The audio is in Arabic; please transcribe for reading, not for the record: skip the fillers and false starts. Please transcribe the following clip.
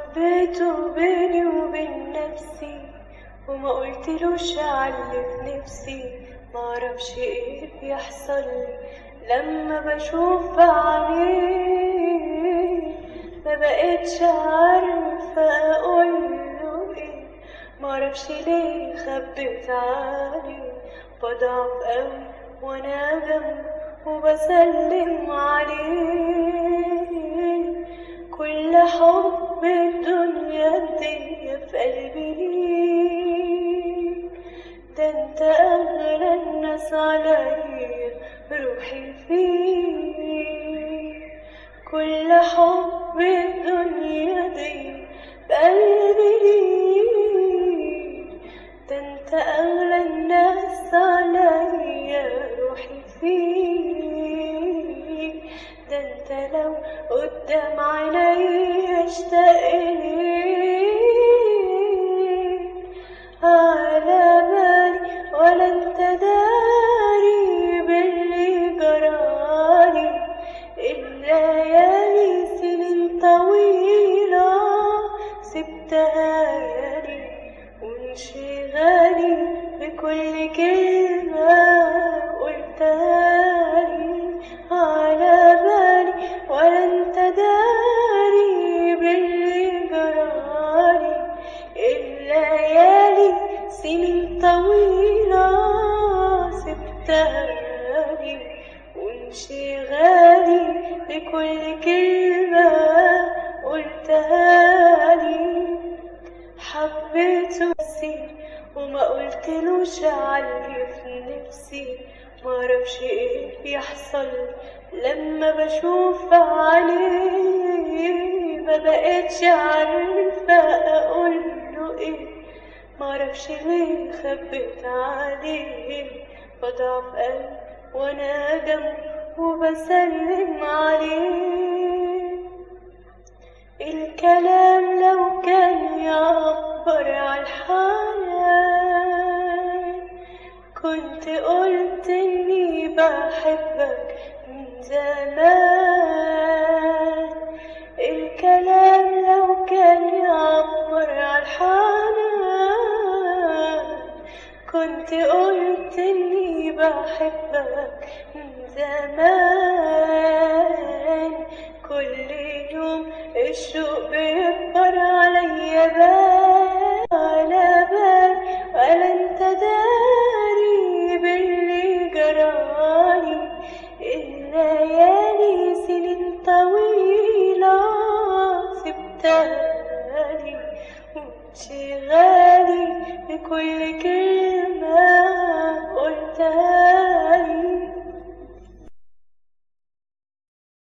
حبيته بيني وبين نفسي وما قلتلوش عاللي في نفسي. معرفش ايه بيحصل لي لما بشوف بعينيه، ما بقتش عارفة اقوله ايه. معرفش ليه خبيت عليه، بضعف اوي وانا جنبه وبسلم عليه. كل حب الدنيا دي في قلبي ليك، ده انت اغلى الناس عليا روحي فيك. كل حب الدنيا دي بقلبي ليك، ده انت اغلى الناس عليا روحي فيك. ده انت لو قدام عيني اشتاق ليك، على بالي ولا انت داري باللي جرالي. الليالي سنين طويلة سبتها لي، وانشغالي بكل كلمة قلتها لي. على بالي ولا انت داري باللي جرالي. الليالي سنين طويلة سبتها لي، وانشغالي بكل كلمة قلتها لي. حبيته بس وما قلتلوش عاللي في نفسي. معرفش ايه بيحصل لما بشوف عليه، ما بقتش عارفة اقوله ايه. معرفش ليه خبيت عليه، بضعف قلبي وانا جنبه وبسلم عليه. الكلام لو كان يعبر عالحنان كنت قلت اني بحبك من زمان. الكلام لو كان يعبر عالحنان كنت قلت اني بحبك من زمان. كل يوم الشوق بيكبر عليا على بال ولا انت داري باللي جرالي. الليالي سنين طويلة سبتها لي، وانشغالي بكل كلمة